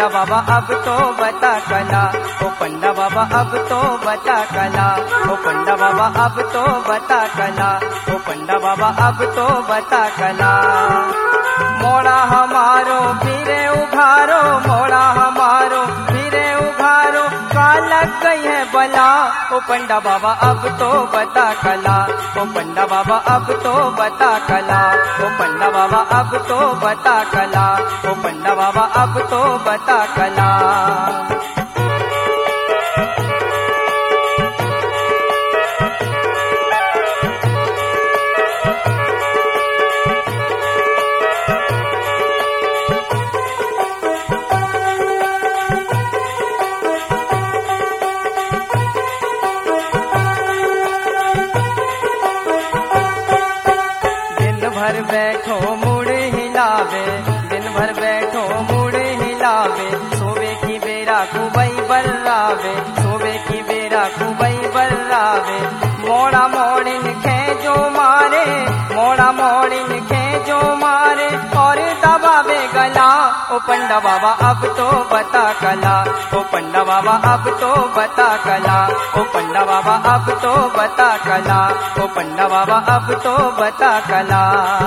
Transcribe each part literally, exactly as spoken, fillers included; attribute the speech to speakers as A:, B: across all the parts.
A: पंडा बाबा अब तो बता कला, ओ पंडा बाबा अब तो बता कला, ओ पंडा बाबा अब तो बता कला, ओ पंडा बाबा अब तो बता कला। मोड़ा हमारो फिरे उघारो, मोड़ा हमारो फिरे उघारो, का लग गई है बला, ओ पंडा बाबा अब तो बता कला, ओ पंडा बाबा अब तो बता कला, ओ पंडा बाबा अब तो बता कला, ओ पंडा बाबा अब तो बता कला। भर बैठो मुड़ हिलावे, दिन भर बैठो मुड़ हिलावे, सोवे की बेरा कुबई बर्रावे, सोवे की बेरा कुबई बर्रावे। मोड़ा मोड़िन खेजो मारे, मोड़ा मोड़िन खेजो मारे, और दबावे गला, ओ पंडा बाबा अब तो बता कला, ओ पंडा बाबा अब तो बता कला, ओ पंडा बाबा अब तो बता कला, ओ पंडा बाबा अब तो बता कला।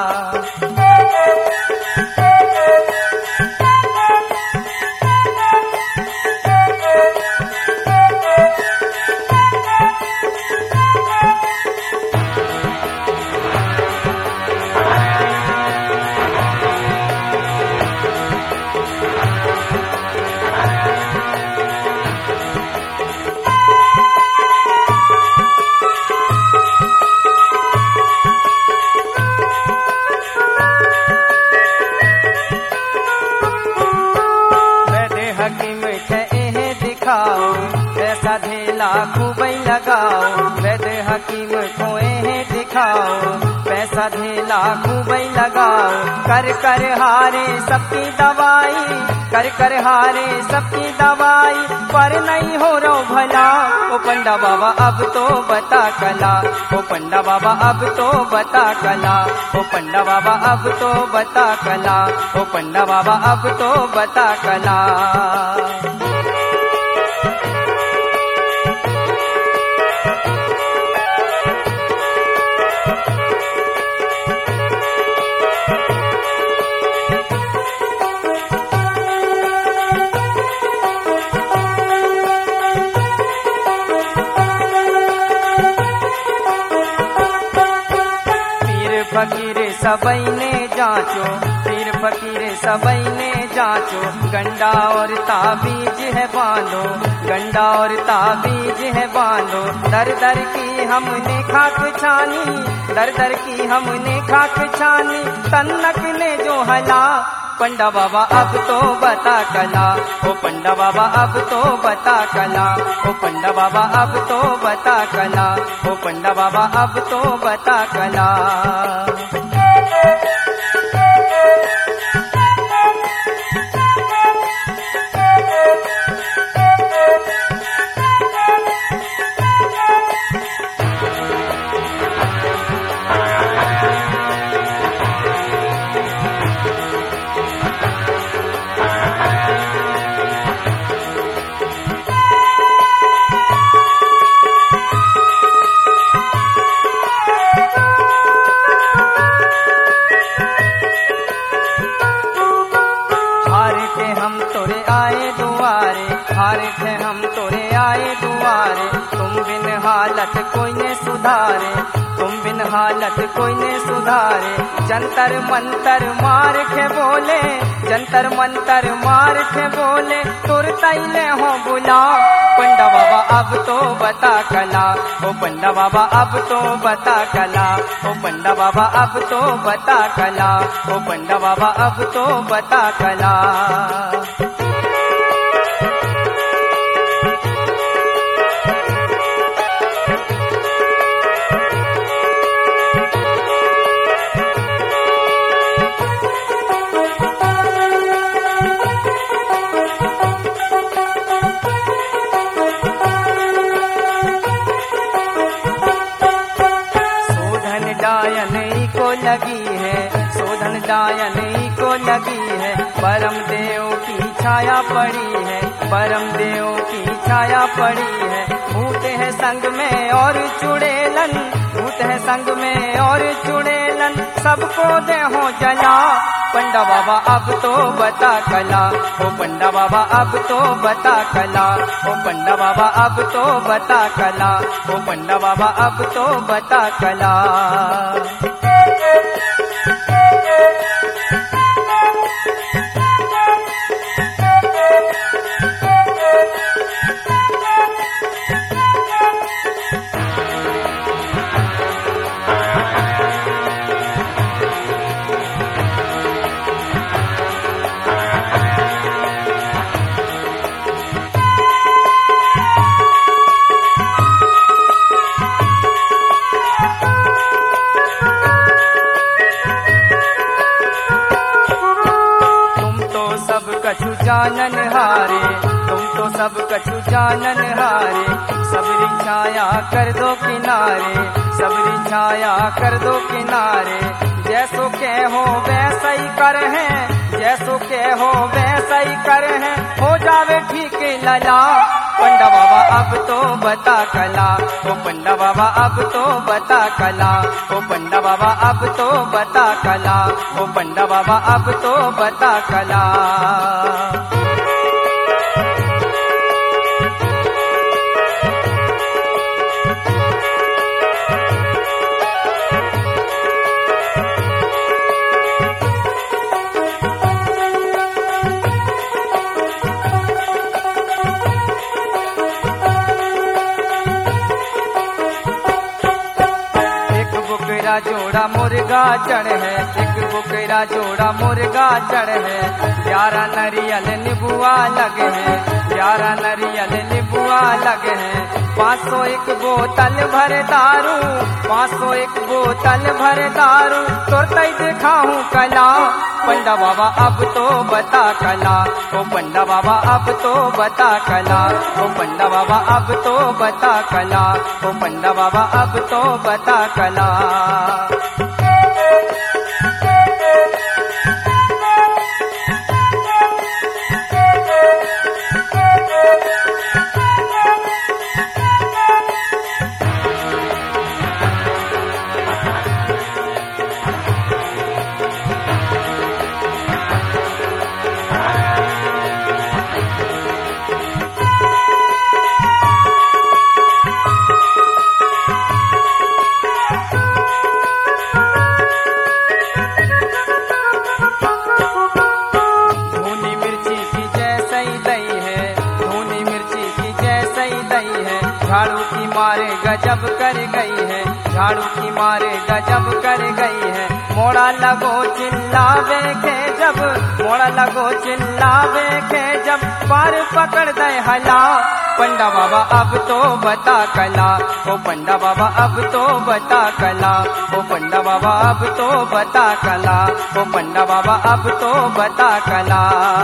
A: हकीम ठहे दिखाओ, पैसा धेला खूबई लगाओ, वैद हकीम खोए दिखाओ, पैसा धेला खूबई लगाओ। कर कर हारे सबकी दवाई, कर कर हारे सबकी दवाई, पर नहीं हो रो भला, ओ पंडा बाबा अब तो बता कला, ओ पंडा बाबा अब तो बता कला, ओ पंडा बाबा अब तो बता कला, ओ पंडा बाबा अब तो बता कला। फकीर सबई ने जांचो, पीर फकीर सबई ने जांचो, गंडा और ताबीज है बांधो, गंडा और ताबीज है बांधो। दर दर की हमने खाक छानी, दर दर की हमने खाक छानी, तन्नक ने जो हला, पंडा बाबा अब तो बता कला, ओ पंडा बाबा अब तो बता कला, ओ पंडा बाबा अब तो बता कला, ओ पंडा बाबा अब तो बता कला। हारे थे हम तोरे आए दुआरे, तुम बिन हालत कोई ने सुधारे, तुम बिन हालत कोई ने सुधारे। जंतर मंतर मार के बोले, जंतर मंतर मार के बोले, तुर तैले हो बुला, पंडा बाबा अब तो बता कला, ओ पंडा बाबा अब तो बता कला, ओ पंडा बाबा अब तो बता कला, ओ पंडा बाबा अब तो बता कला। लगी है, शोधन डायन को लगी है, परम देव की छाया पड़ी है, परम देव की छाया पड़ी है। भूत है संग में और चुड़ैलन, भूत है संग में और चुड़ैलन, सबको दे हो जला। पंडा बाबा अब तो बता कला, ओ पंडा बाबा अब तो बता कला, ओ पंडा बाबा अब तो बता कला, ओ पंडा बाबा अब तो बता कला। कछु जानन हारे, तुम तो सब कछु जानन हारे। सबरी छाया कर दो किनारे, सबरी छाया कर दो किनारे। जैसो के हो वैसा ही कर है, जैसो के हो वैसा ही कर है, हो जावे ठीक लला। पंडा बाबा अब तो बता कला, ओ पंडा बाबा अब तो बता कला, ओ पंडा बाबा अब तो बता कला, ओ पंडा बाबा अब तो बता कला। बुकरा जोड़ा मुर्गा चढ़ है, एक बुकरा जोड़ा मुर्गा चढ़ है। ग्यारह नरियल नीबुआ लगे हैं, ग्यारह नरियल नीबुआ लगे हैं। पाँच सौ एक बोतल भर दारू, पाँच सौ एक बोतल भर दारू, तोरतई दिखाऊं कला। पंडा बाबा अब तो बता कला, ओ पंडा बाबा अब तो बता कला, ओ पंडा बाबा अब तो बता कला, ओ पंडा बाबा अब तो बता कला। झाड़ू की मारे गजब कर गई है, झाड़ू की मारे गजब कर गई है। मोड़ा लगो चिल्लावे के जब, मोड़ा लगो चिल्लावे के जब, पार पकड़ दे हला। पंडा बाबा अब तो बता कला, ओ पंडा बाबा अब तो बता कला, ओ पंडा बाबा अब तो बता कला, ओ पंडा बाबा अब तो बता कला।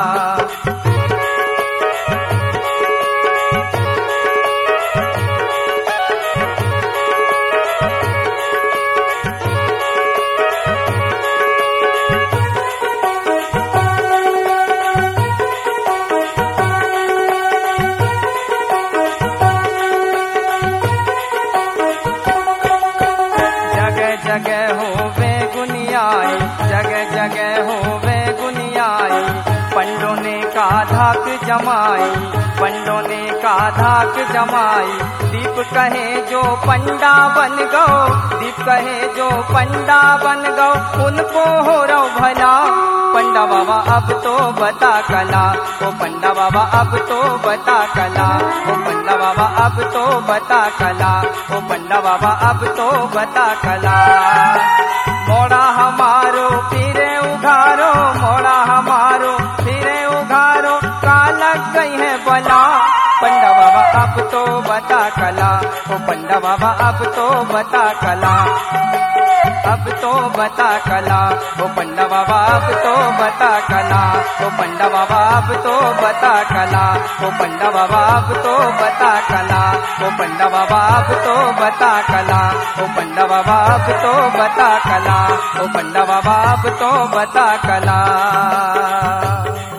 A: जगह हो वे गुनियाई, जगह जगह हो वे गुनियाई। पंडों ने का धाक जमाई, पंडों ने का धाक जमाई। दीप कहे जो पंडा बन गो, दीप कहे जो पंडा बन गो, उनको हो रहो भला। पंडा बाबा अब तो बता कला, ओ पंडा बाबा अब तो बता कला, ओ पंडा बाबा अब तो बता कला, ओ पंडा बाबा अब तो बता कला। मोड़ा हमारो फिरे उघारो, मोड़ा हमारो फिरे उघारो, का लग गई है बला। पंडा बाबा अब तो बता कला, ओ पंडा बाबा अब तो बता कला, अब तो बता कला, ओ पंडा बाबा अब तो बता कला, ओ पंडा बाबा अब तो बता कला, ओ पंडा बाबा अब तो बता कला, ओ पंडा बाबा अब तो बता कला, ओ पंडा बाबा अब तो बता कला, ओ पंडा बाबा अब तो बता कला।